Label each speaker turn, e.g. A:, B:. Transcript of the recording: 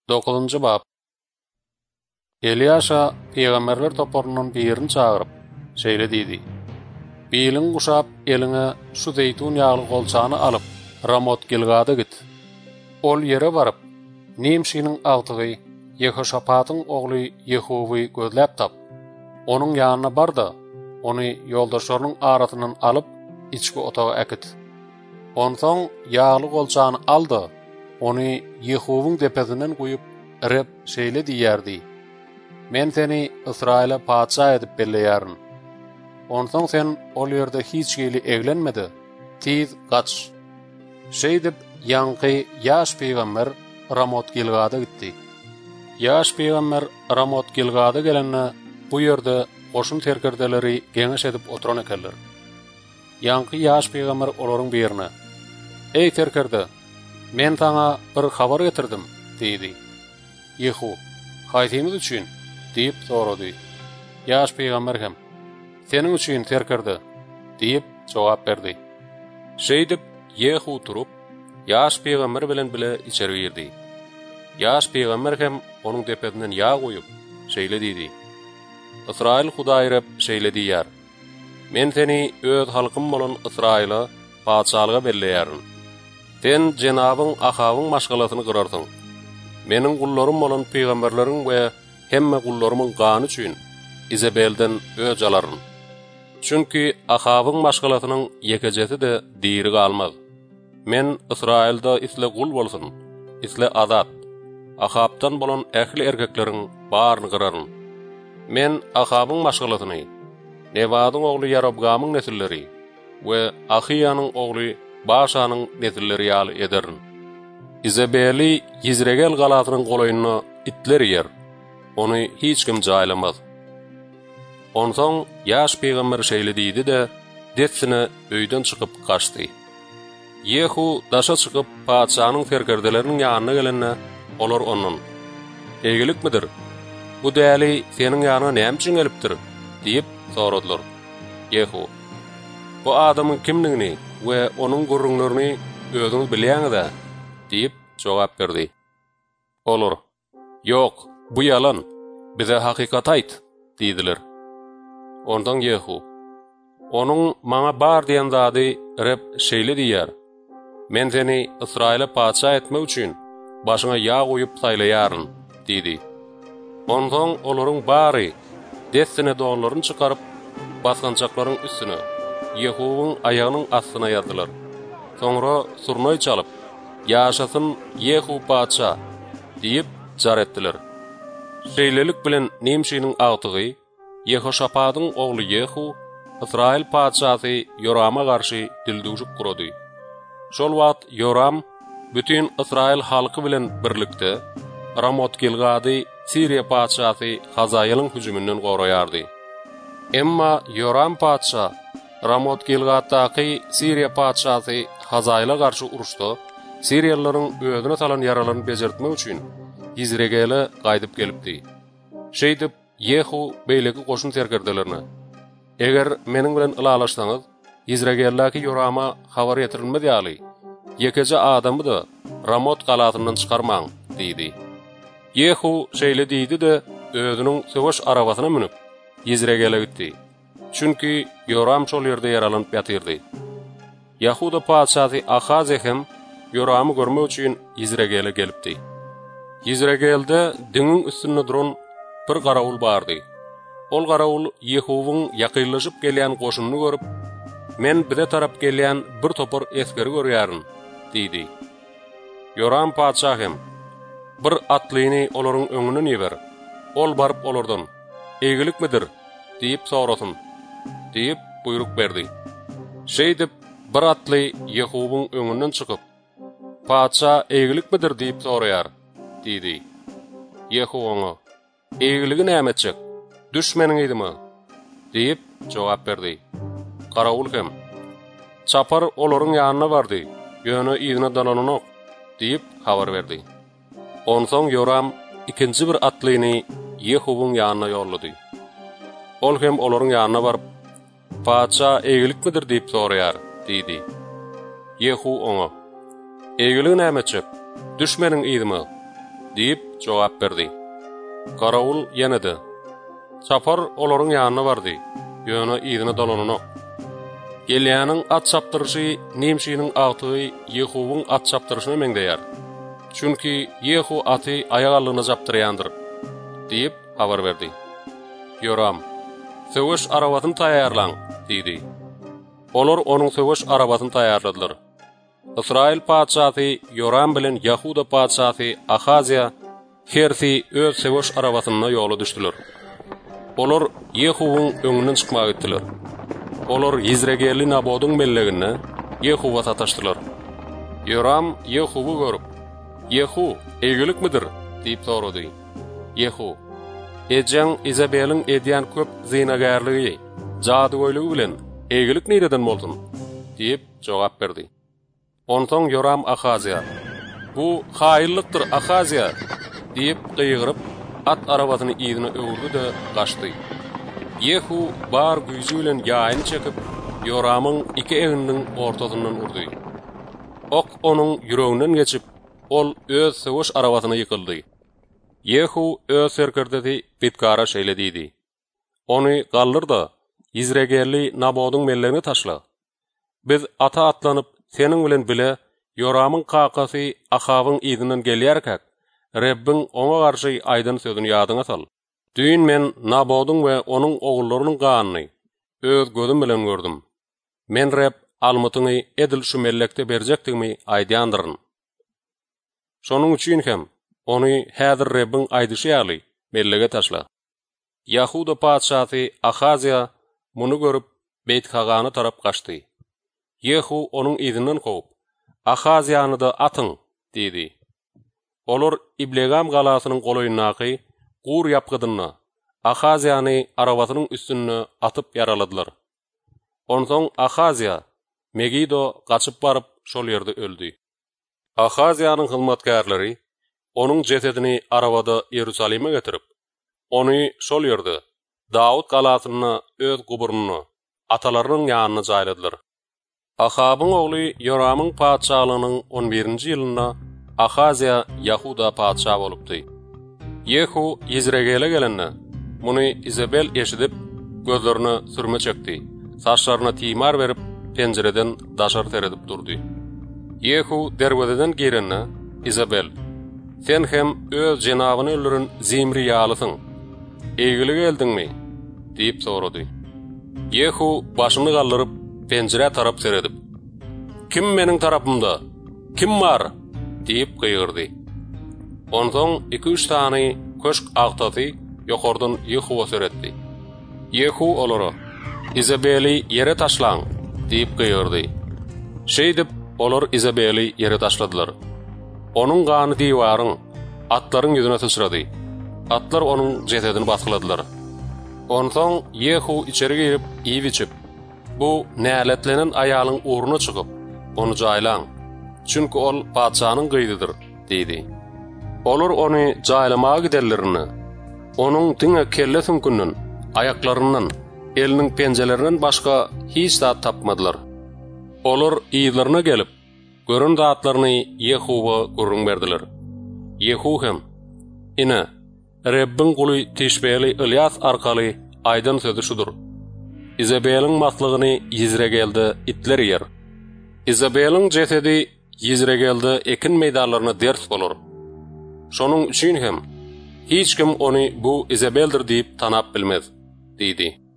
A: 9-njy bab. Eliýaşa peýgamberler toparyndan birini çagyryp şeýle diýdi: "Biýliň guşap eliňe şu zeytun ýagly golçany alyp Ramot Gilgada git. Ol ýere baryp, Nimşiniň agtygy Yehoşapatyň ogly Yehowy gözläp tap. Onuň ýanyna bar da, ony ýoldaşlarynyň aratyndan alyp içki otaga äkit. Onsoň ýagly golçany aldy, ony Yehowyň depesinden goýup rep şeýle diýerdi: Men seni Israila paça edip belleýärin. Onsoň sen ol ýerde hiç geli eglenmedi, tiz gaç." Şeý dip ýanky ýaş peýgamber Ramot Gilgada gitdi. Ýaş peýgamber Ramot Gilgada gelenne bu ýerde goşun terkerdeleri geňeş edip oturan ekenler. Ýanky ýaş peýgamber olaryň birine: "Ey terkerde, men taňa bir habar getirdim" diýdi. "Yehu, haýtymyz üçin?" diýip sorady. Ýaş peýgamber hem: "Seniň üçin terkerde" diýip jogap berdi. Şeý dip Yehu turup, ýaş peýgamber bilen bile içeri girdi. Ýaş peýgamber hem onuň depesinden ýa goýup şeýle diýdi: "Israil Hudaý rep şeýle diýýär: Men seni öz halkym bolan Israila paçalyga belleýärin. Sen Jenabyň Ahabyň maşgalasyny gyrarsyň. Meniň gullarym bolan peýgamberleriň we hemme gullarymyň gany üçin Izabelden öj alaryn. Çünki Ahabyň maşgalasynyň ýekejesi de diýri galmaz. Men Israilda isle gul bolsun, isle azat. Ahabdan bolan ähli erkekleriň baryny gyraryn. Men Ahabyň maşgalasyny, Nebadyň ogly Yarobgamyň nesilleri we Ahiýanyň ogly Başanyň nesilleri ýaly ederin. Izabeli Yizregel galatynyň golaýyna itler yer, ony hiç kim jaýlamaz." Onsoň ýaş peýgamber şeýle diýdi de detsine öýden çykyp kaçdy. Yehu daşa çykyp paçanyň fergerdeleriniň ýanyna gelenne, olar onuň: "Egilikmidir? Bu däli seniň ýanyna näme üçin gelipdir?" diýip soradylar. Yehu: "Bu adamyň kimligini we onuň gurrunlaryny özüňiz bilýäňiz-de" diýip jogap berdi. Olar: "Ýok, bu ýalan. Bize hakykat aýt" diýdiler. Ondan Yehu: "Onuň maňa bar diýen zady rep şeýle diýýär: Men seni Israila paça etmek üçin başyňa ýa goýup saýlaýaryn" diýdi. Ondan olaryň bary dessine doňlaryny çykaryp basgançaklaryň üstüne Yehowyň aýagynyň astyna ýazdylar. Soňra surnoý çalyp "Ýaşasyn Yehu paça" diýip jar etdiler. Şeýlelik bilen Nimşiniň agtygy Yehoşapatyň ogly Yehu Israil paçasy Yorama garşy dilduşup kurady. Şol wagt Yoram bütün Israil halky bilen birlikde Ramot Gilgady Siriýa paçasy Hazaýalyň hüjümünden goraýardy. Emma Yoram paça Ramot Gilgaddaky Siriýa paçasy Hazaýala garşy uruşda Siriýalylaryň özüne salan yaralaryny bejertmek üçin Yizregele gaýdyp gelipdi. Şeý dip Yehu beýleki goşun serkerdelerine: "Eger meniň bilen ylalaşsaňyz, Yizregellaki Yorama habar ýetirilmez ýaly. Ýekeje adamy da Ramot galatyndan çykarmaň" diýdi. Yehu şeýle diýdi de özüniň söwüş arabasyna minip Yizregele gitdi. Çünki Yoram şol ýerde yaralanyp ýatyrdy. Yahuda paçasy Ahaz hem Yoramy görmek üçin Yizregele gelipdi. Yizregelde diňiň üstünde duran bir garawul bardy. Ol garawul Yehowyň ýakynlaşyp gelýän goşunyny görüp: "Men bide tarap gelýän bir topar eskeri görýärin" diýdi. Yoram paça hem: "Bir atlyny olaryň öňüne ýeber. Ol baryp olardan: 'Egilikmidir?' diýip sorasyn" diýip buyruk berdi. Şeý dip bir atly Yehowyň öňünden çykyp: "Paça egilikmidir?" diýip soraýar diýdi. Yehu oňa: "Egiligi näme etjek? Düşmeniň edimi?" diýip jogap berdi. Garawul hem: "Çapar olaryň ýanyna bardy, ýöne ýygyna dalanok" diýip habar berdi. Onsoň Yoram ikinji bir atlyny Yehowyň ýanyna ýollady. Ol hem olaryň ýanyna baryp: "Paça egilikmidir?" diýip soraýar diýdi. Yehu oňa: "Egiligi näme etjek? Düşmeniň edimi?" deyip jogap berdi. Garawul yenedi. Çapar olaryň ýanyna bardy. Ýöne ýygyna dolananok. Gelýäniň at çapdyrşy Nimşiniň agtygy Yehuwyň at çapdyrşyna meňdeýär. Çünki Yehu aty ayagalyna japdyrýandyr, diýip habar berdi. Yoram, söwüş arabatyny taýýarlaň, diýdi. Olar onuň söwüş arabatyny taýýarladylar. Israil paçaty Yoram bilen Yahuda paçaty Ahazia herti öz söwüş arabatyna ýola düşdiler. Olar Yehuwyň öňünden çykmak etdiler. Olar Yizregeli Nabodyň mellegine Yehuwa tataşdylar. Yoram Yehuwy görüp, "Yehu, eýgilikmidir?" diýip sorady. Yehu, "Ejeň Izabelin edýän köp zynagarlygy, jadygoýlugy bilen eýgilik nereden boldun?" diýip jogap berdi. Ondan Yoram Ahazia, "Bu haýyrlykdyr Ahazia" diýip gyýgyryp at arabatyny ýygyna öwürdi de gaçdy. Yehu bar güýji bilen ýaýyny çekip Yoramyň iki eginiň ortasyndan urdy. Ok onuň ýüreginden geçip ol öz söwüş arabatyna ýykyldy. Yehu öz serkerdedi bitkara şeýledidi. Ony gallyrda Yizregeli Nabodyň mellegine taşla. Biz ata atlanyp seniň bilen bile Yoramyň kakasy Ahabyň ýygynyň gelýärkek, Rebbin oňa garşy aýdan sözüni ýadyňa sal. Düýün men Nabodyň we onuň ogulllarynyň ganyny öz gözüm bilen gördüm. Men Reb almatyny edil şu mellekde berjekdigmi aýdýandyryn. Şonuň üçin hem ony häzir Rebbin aýdyşy ýaly mellege taşla. Yahuda paçaty Ahazia muny görüp Beyt-Hagany tarap gaçdy. Yehu onuň ýygynyň gowy, "Ahaziýany da atyň" diýdi. Olar İblegam galasynyň goloýundaky gur ýapgydyna Ahaziýany arabatynyň üstüne atyp ýaraladylar. Ondan Ahazia Megido gaçyp baryp şol ýerde öldü. Ahaziýanyň hyzmatkarlary onuň jesedini arabada Ýerusalime getirip, ony şol ýerde Dawud galasyna öz guburuny atalarynyň ýanyna jaýladylar. Ahabyň ogly Yoramyň paçalygynyň 11-nji ýylynda Ahazia Yahuda paça bolupdy. Yehu Yizregele gelende muny Izabel eşidip gözlerini sürme çekdi. Saçlaryna timar berip pencereden daşar teredip durdy. Yehu derwededen girenne Izabel, "Sen hem öz jenabyny öldüren Zimri ýalysyň. Eýgili geldingmi?" diýip sorady. Yehu başyny gallyryp pencere tarap teredip, "Kim meniň tarapymda? Kim bar?" diýip gyýyrdy. Ondan 2-3 tany köşk agtaty ýokardan Yehuwa seretdi. Yehu olara, "Izabeli ýere taşlaň" diýip gyýyrdy. Şeýdip olar Izabeli ýere taşladylar. Onuň gany diýwaryň, atlaryň ýüzüne sıçrady. Atlar onuň jesedini baskyladylar. Ondan Yehu içeri girip iýip içip, "Bu näletlenen aýalyň uğruna çykyp, onu jaýlaň. Çünki ol paçanyň gyýdydyr" diýdi. Olar ony jaýlamaga giderlerini, onuň diňe kelle sünkünden, ayaklarından, eliniň penjelerinden başga hiç zat tapmadylar. Olar ýylaryna gelip, görün zatlaryny Yehuwa gurrun berdiler. Yehu hem, "Ine, Rebbin guly Tişbeli Ilyas arkaly aýdan sözi şudur. Izabelin maslygyny Yizregelde itler yer. Izabelin jesedi Yizregelde ekin meýdanlaryna ders bolar. Şonuň üçin hem hiç kim ony bu Izabeldir diýip tanap bilmez" diýdi.